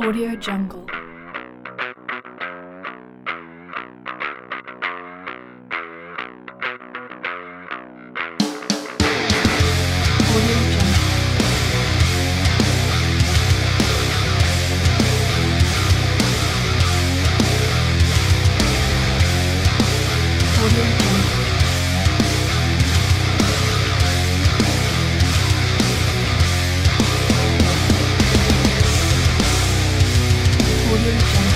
Audio Jungle. Audio Jungle. Audio Jungle. Audio Jungle.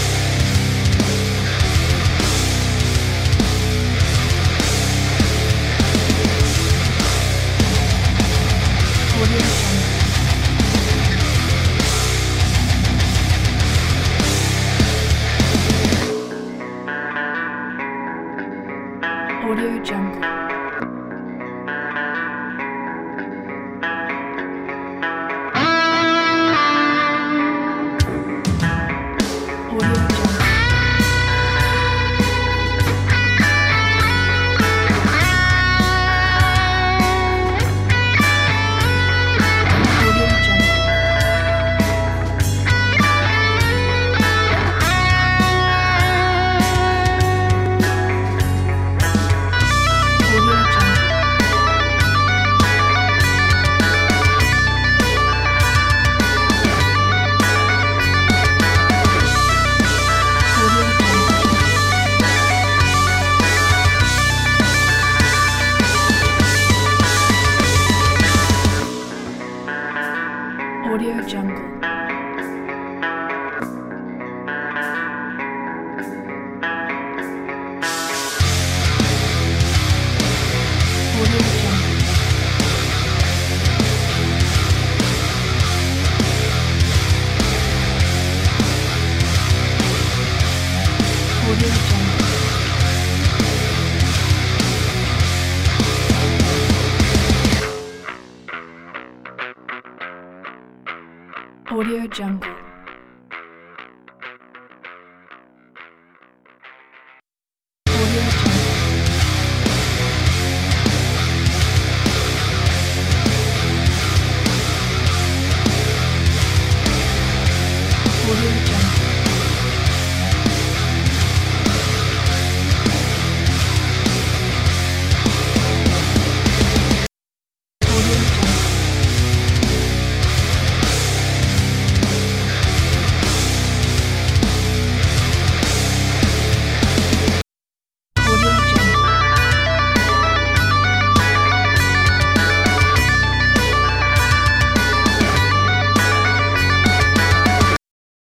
Audio Jungle. Audio Jungle. Audio Jungle. Audio Jungle. Audio Jungle. Audio Jungle. Audio Jungle. Audio Jungle. Audio Jungle. Audio Jungle. Audio Jungle. Audio Jungle.